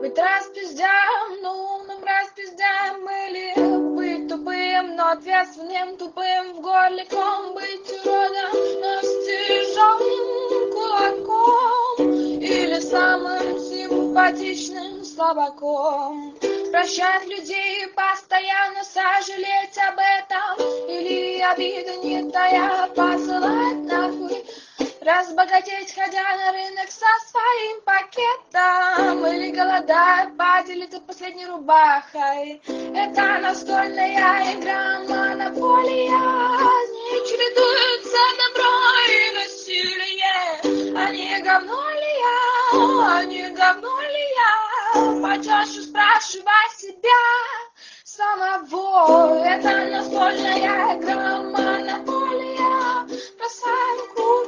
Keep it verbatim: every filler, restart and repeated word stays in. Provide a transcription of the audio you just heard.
Быть распиздяем, но умным распиздяем. Или быть тупым, но ответственным тупым. В горле ком быть уродом, но с тяжелым кулаком. Или самым симпатичным слабаком. Прощать людей, постоянно сожалеть об этом. Или обиду не тая посылать нахуй. Разбогатеть, ходя на рынок со своим пакетом. Или голодая, поделиться последней рубахой. Это настольная игра, монополия. Не чередуются добро и насилие. Они говно ли я, они говно ли я? Почаще спрашивай себя самого. Это настольная игра, монополия. Бросай руку